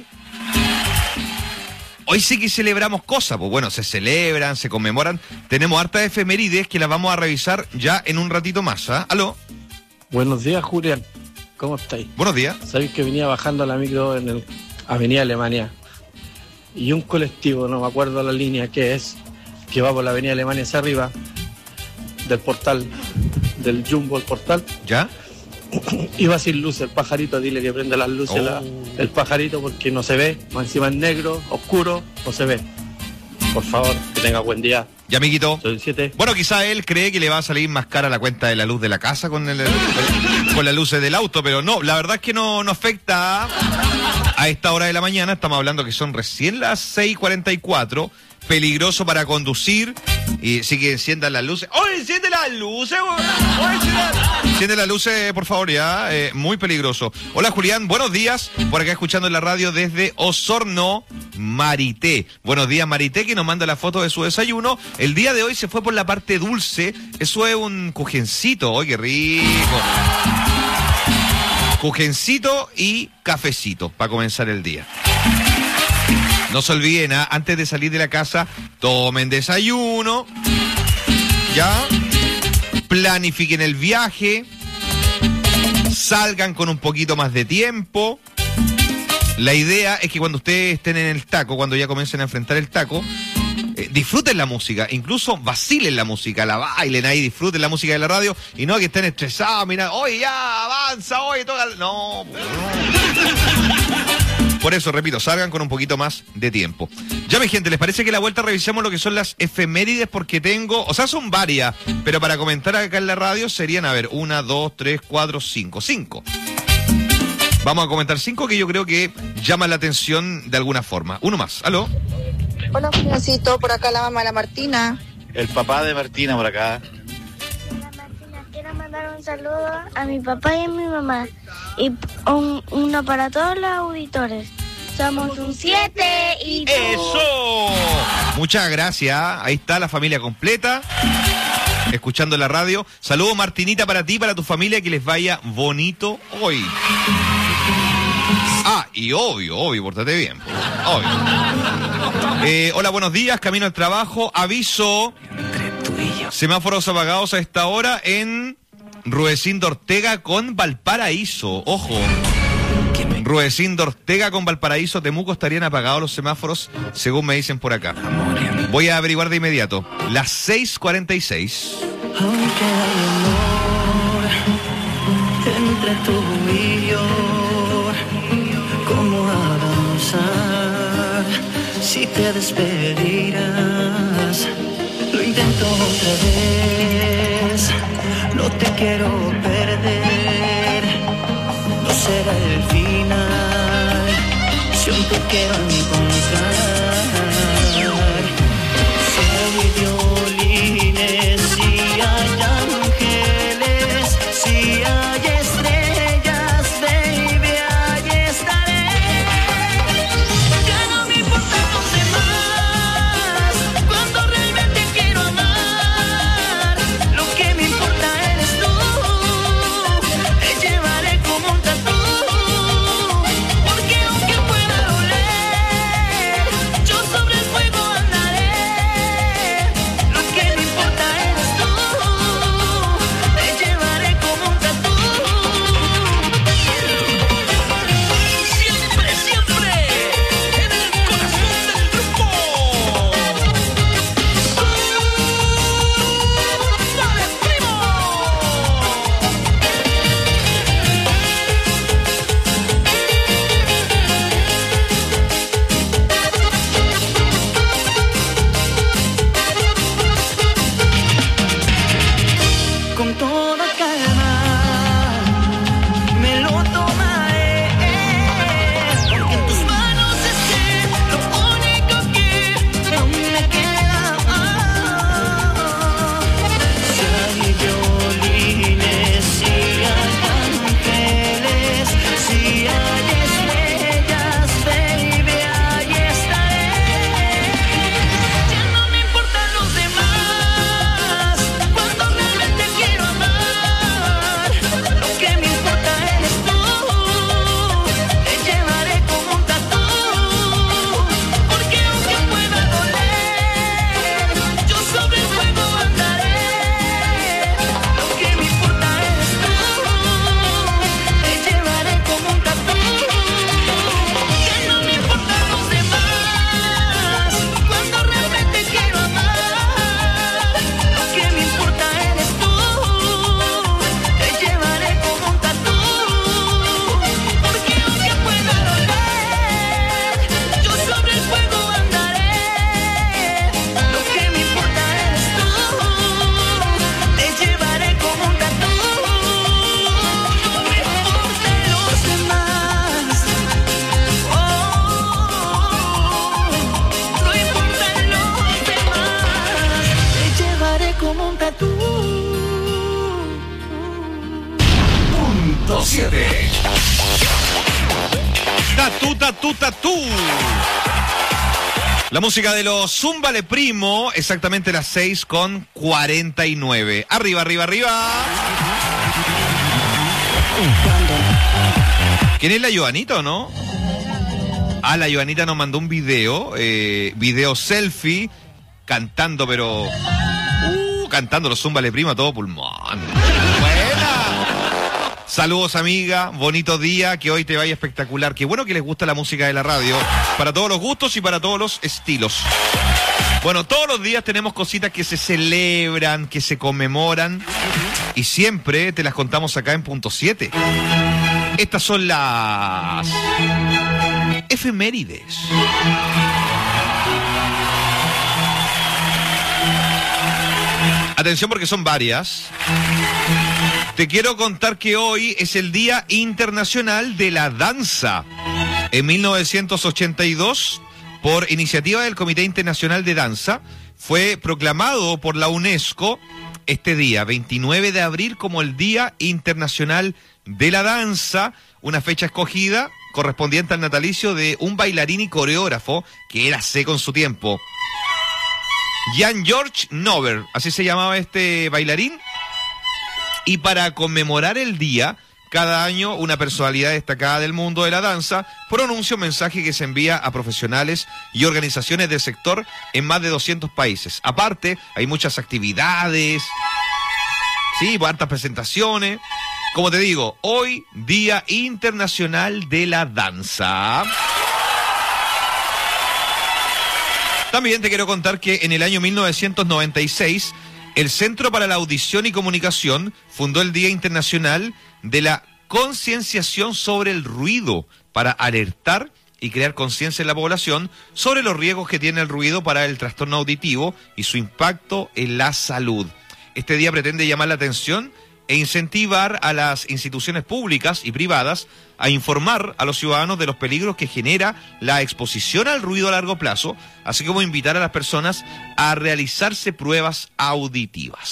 sí que celebramos cosas. Pues bueno, se celebran, se conmemoran. Tenemos hartas efemérides que las vamos a revisar ya en un ratito más. ¿Ah? ¿Aló? Buenos días, Julián. ¿Cómo estáis? Buenos días. Sabéis que venía bajando la micro en el Avenida Alemania y un colectivo, no me acuerdo la línea que es, que va por la Avenida Alemania hacia arriba del portal, del Jumbo, el portal. ¿Ya? Iba sin luces, el pajarito, dile que prenda las luces el pajarito porque no se ve, más encima es negro, oscuro, no se ve. Por favor, que tenga buen día. Ya, amiguito. Soy 7. Bueno, quizá él cree que le va a salir más cara la cuenta de la luz de la casa con las luces del auto, pero no, la verdad es que no afecta a esta hora de la mañana. Estamos hablando que son recién las 6:44. Peligroso para conducir. Y sí que enciendan las luces. ¡Oye, enciende las luces! Enciende las luces, por favor, ya. Muy peligroso. Hola, Julián. Buenos días. Por acá escuchando en la radio desde Osorno, Marité. Buenos días, Marité, que nos manda la foto de su desayuno. El día de hoy se fue por la parte dulce. Eso es un cujencito. ¡Ay, qué rico! Cujencito y cafecito para comenzar el día. No se olviden, antes de salir de la casa, tomen desayuno, ya, planifiquen el viaje, salgan con un poquito más de tiempo. La idea es que cuando ustedes estén en el taco, cuando ya comiencen a enfrentar el taco, disfruten la música, incluso vacilen la música, la bailen ahí, disfruten la música de la radio y no que estén estresados, mira, oye, ya, avanza, oye, toca. No. Por eso, repito, salgan con un poquito más de tiempo. Ya, mi gente, ¿les parece que a la vuelta revisemos lo que son las efemérides? Porque son varias, pero para comentar acá en la radio serían, 1, 2, 3, 4, 5. 5. Vamos a comentar 5 que yo creo que llaman la atención de alguna forma. Uno más, ¿aló? Hola, Juliancito, por acá la mamá de la Martina. El papá de Martina por acá. Quiero mandar un saludo a mi papá y a mi mamá. Y uno para todos los auditores. Somos un 7 y tú. ¡Eso! Muchas gracias. Ahí está la familia completa, escuchando la radio. Saludos, Martinita, para ti y para tu familia. Que les vaya bonito hoy. Y obvio, pórtate bien. Obvio. Hola, buenos días. Camino al trabajo. Aviso. Semáforos apagados a esta hora en Ruecindo Ortega con Valparaíso. Ojo. Ruecindo Ortega con Valparaíso, Temuco, estarían apagados los semáforos, según me dicen por acá. Voy a averiguar de inmediato. Las 6:46. Aunque hay amor entre tú y yo, ¿cómo avanzar si te despedirás? Lo intento otra vez, no te quiero perder, no será el final, si aún te quiero encontrar. Si hay violines, si hay ángeles, si hay estrellas, baby, ahí estaré. Ya no me importa los demás, cuando realmente quiero amar. Lo que me importa eres tú, te llevaré como un tatu. Porque aunque pueda doler, Tatú. La música de los Zúmbale Primo, exactamente las 6:49. Arriba. ¿Quién es la Joanita o no? La Joanita nos mandó un video selfie, cantando, pero... cantando los Zúmbale Primo a todo pulmón. Saludos, amiga, bonito día, que hoy te vaya espectacular. Qué bueno que les gusta la música de la radio, para todos los gustos y para todos los estilos. Bueno, todos los días tenemos cositas que se celebran, que se conmemoran, y siempre te las contamos acá en Punto 7. Estas son las efemérides. Atención porque son varias. Te quiero contar que hoy es el Día Internacional de la Danza. En 1982, por iniciativa del Comité Internacional de Danza, fue proclamado por la UNESCO este día, 29 de abril, como el Día Internacional de la Danza, una fecha escogida correspondiente al natalicio de un bailarín y coreógrafo que era seco en su tiempo. Jan-George Nover, así se llamaba este bailarín. Y para conmemorar el día, cada año una personalidad destacada del mundo de la danza pronuncia un mensaje que se envía a profesionales y organizaciones del sector en más de 200 países. Aparte, hay muchas actividades, sí, hartas presentaciones. Como te digo, hoy, Día Internacional de la Danza. También te quiero contar que en el año 1996... el Centro para la Audición y Comunicación fundó el Día Internacional de la Concienciación sobre el Ruido para alertar y crear conciencia en la población sobre los riesgos que tiene el ruido para el trastorno auditivo y su impacto en la salud. Este día pretende llamar la atención e incentivar a las instituciones públicas y privadas a informar a los ciudadanos de los peligros que genera la exposición al ruido a largo plazo, así como invitar a las personas a realizarse pruebas auditivas.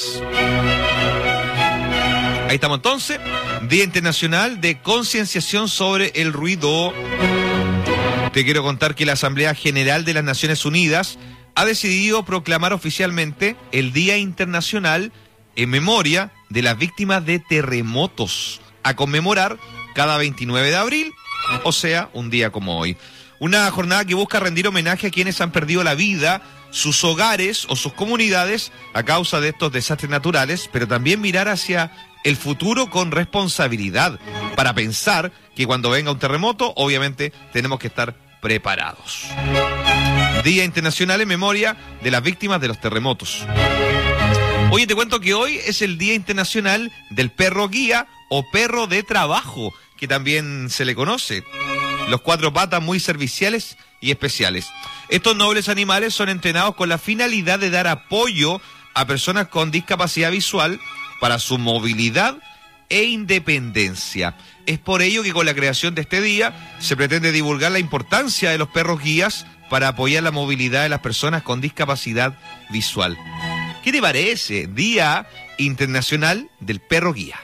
Ahí estamos entonces, Día Internacional de Concienciación sobre el Ruido. Te quiero contar que la Asamblea General de las Naciones Unidas ha decidido proclamar oficialmente el Día Internacional en memoria de las víctimas de terremotos, a conmemorar cada 29 de abril, o sea, un día como hoy. Una jornada que busca rendir homenaje a quienes han perdido la vida, sus hogares o sus comunidades a causa de estos desastres naturales, pero también mirar hacia el futuro con responsabilidad, para pensar que cuando venga un terremoto, obviamente tenemos que estar preparados. Día Internacional en memoria de las víctimas de los terremotos. Oye, te cuento que hoy es el Día Internacional del Perro Guía o Perro de Trabajo, que también se le conoce. Los cuatro patas muy serviciales y especiales. Estos nobles animales son entrenados con la finalidad de dar apoyo a personas con discapacidad visual para su movilidad e independencia. Es por ello que con la creación de este día se pretende divulgar la importancia de los perros guías para apoyar la movilidad de las personas con discapacidad visual. ¿Qué te parece? Día Internacional del Perro Guía.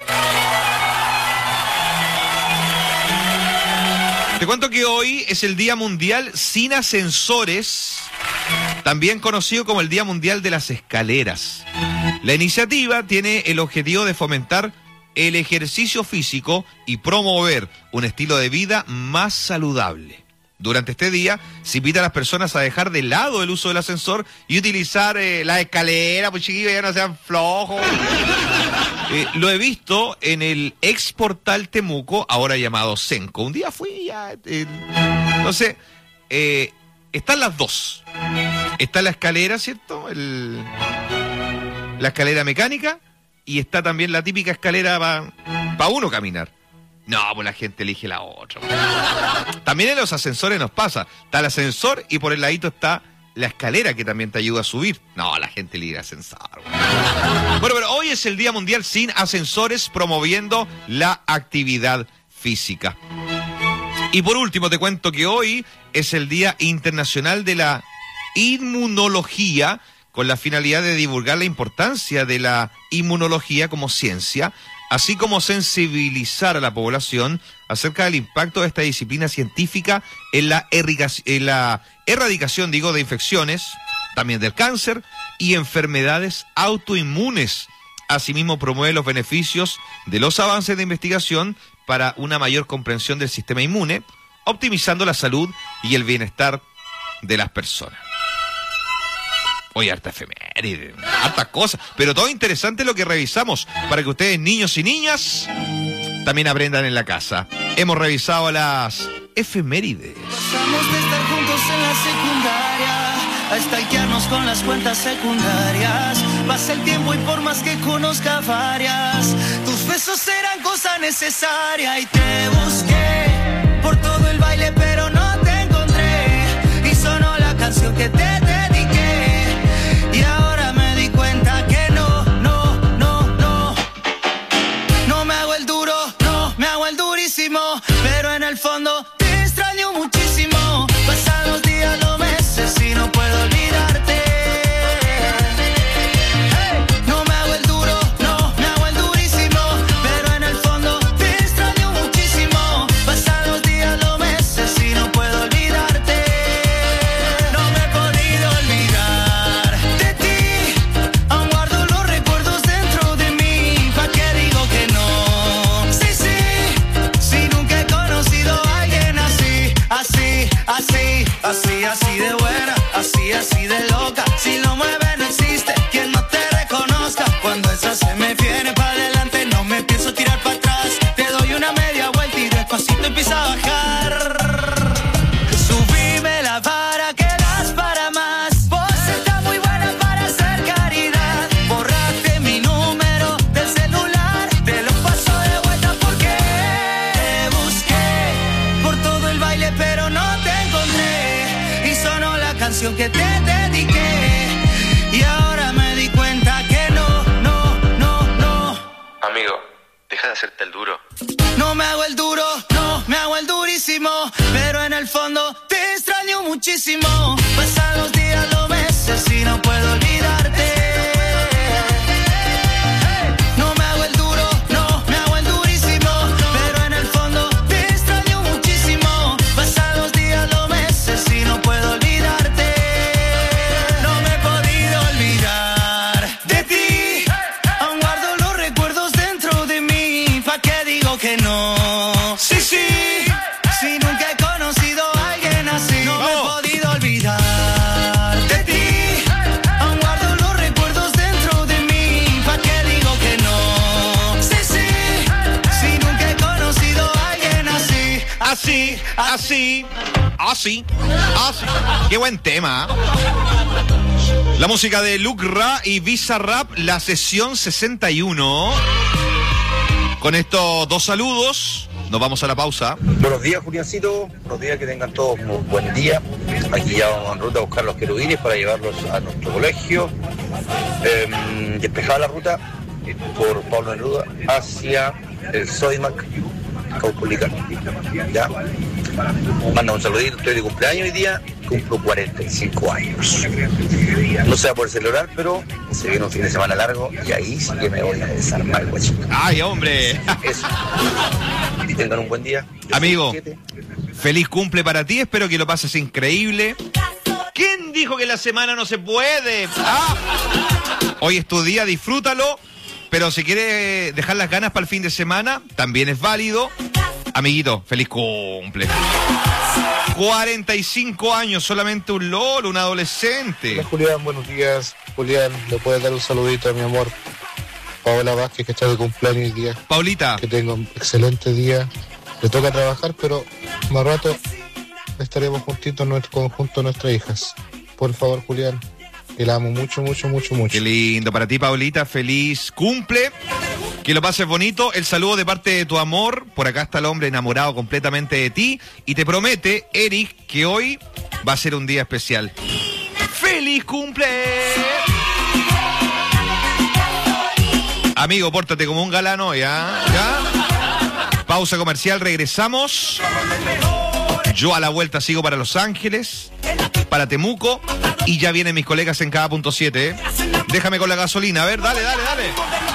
Te cuento que hoy es el Día Mundial Sin Ascensores, también conocido como el Día Mundial de las Escaleras. La iniciativa tiene el objetivo de fomentar el ejercicio físico y promover un estilo de vida más saludable. Durante este día se invita a las personas a dejar de lado el uso del ascensor y utilizar la escalera, pues chiquillos, ya no sean flojos. Lo he visto en el ex portal Temuco, ahora llamado Senco. Un día fui ya... entonces, están las dos. Está la escalera, ¿cierto? La escalera mecánica, y está también la típica escalera para uno caminar. No, pues la gente elige la otra. También en los ascensores nos pasa. Está el ascensor y por el ladito está la escalera que también te ayuda a subir. No, la gente elige el ascensor. Bueno, pero hoy es el Día Mundial Sin Ascensores, promoviendo la actividad física. Y por último te cuento que hoy es el Día Internacional de la Inmunología, con la finalidad de divulgar la importancia de la inmunología como ciencia así como sensibilizar a la población acerca del impacto de esta disciplina científica en la erradicación, de infecciones, también del cáncer y enfermedades autoinmunes. Asimismo, promueve los beneficios de los avances de investigación para una mayor comprensión del sistema inmune, optimizando la salud y el bienestar de las personas. Oye, harta efeméride, hartas cosas, pero todo interesante lo que revisamos para que ustedes, niños y niñas, también aprendan en la casa. Hemos revisado las efemérides. Pasamos de estar juntos en la secundaria a stalkearnos con las cuentas secundarias. Pasa el tiempo y por más que conozca varias, tus besos eran cosa necesaria. Y te busqué por todo el baile pero no te encontré, y sonó la canción que te dediqué, y ahora me di cuenta que no me hago el duro, no me hago el durísimo, pero en el fondo te extraño muchísimo. Pasan los días, los meses y no puedo olvidarte. No me hago el duro, no me hago el durísimo, pero en el fondo te extraño muchísimo. Pasan los días, los meses y no puedo olvidarte. No me he podido olvidar de ti, aún guardo los recuerdos dentro de mí. ¿Pa' qué digo que no? Sí, nunca he conocido a alguien así, así de buena, así de loca. Si lo mueve no existe quien no te reconozca. Cuando esa se me viene para adelante, no me pienso tirar para atrás. Te doy una media vuelta y despacito empieza a bajar. Subime la vara que das para más. Vos estás muy buena para hacer caridad. Borraste mi número del celular, te lo paso de vuelta porque te busqué por todo el baile pero no te encontré, y sonó la canción que te dediqué, y ahora me di cuenta que no. Amigo, deja de hacerte el duro. No me hago el duro, no me hago el durísimo, pero en el fondo te extraño muchísimo. Pasan los días, los meses y no puedo olvidarte. No me hago el duro, no me hago el durísimo, pero en el fondo te extraño muchísimo. Pasan los días, los meses y no puedo olvidarte. No me he podido olvidar de ti, aún guardo los recuerdos dentro de mí. ¿Pa' qué digo que no? Sí, nunca he conocido a alguien así. No me he podido olvidar de ti, aún guardo los recuerdos dentro de mí. ¿Pa' qué digo que no? Sí, nunca he conocido a alguien así. Así. Qué buen tema. La música de Luke Ra y Visa Rap, la sesión 61. Con estos dos saludos, nos vamos a la pausa. Buenos días, Juliancito. Buenos días, que tengan todos un buen día. Aquí ya vamos en ruta a buscar los querubines para llevarlos a nuestro colegio. Despejada la ruta por Pablo Neruda hacia el Sodimac, Caupolicán. Ya. Manda un saludito, estoy de cumpleaños hoy día, cumplo 45 años. No se va a poder celebrar, pero se viene un fin de semana largo y ahí sí que me voy a desarmar, guachito. ¡Ay, hombre! Eso. Y tengan un buen día. Amigo, feliz cumple para ti, espero que lo pases increíble. ¿Quién dijo que la semana no se puede? Hoy es tu día, disfrútalo, pero si quieres dejar las ganas para el fin de semana, también es válido. Amiguito, feliz cumple. 45 años, solamente un lolo, un adolescente. Hola, Julián, buenos días. Julián, ¿le puedes dar un saludito a mi amor Paola Vázquez, que está de cumpleaños hoy día? Paulita. Que tenga un excelente día. Le toca trabajar, pero más rato estaremos juntitos junto a nuestras hijas. Por favor, Julián, que la amo mucho. Qué lindo. Para ti, Paulita, feliz cumple. Que lo pases bonito. El saludo de parte de tu amor. Por acá está el hombre enamorado completamente de ti. Y te promete, Eric, que hoy va a ser un día especial. ¡Feliz cumple! Amigo, pórtate como un galán hoy, ¿ya? Pausa comercial, regresamos. Yo a la vuelta sigo para Los Ángeles, para Temuco, y ya vienen mis colegas en cada .7, ¿eh? Déjame con la gasolina, a ver, dale.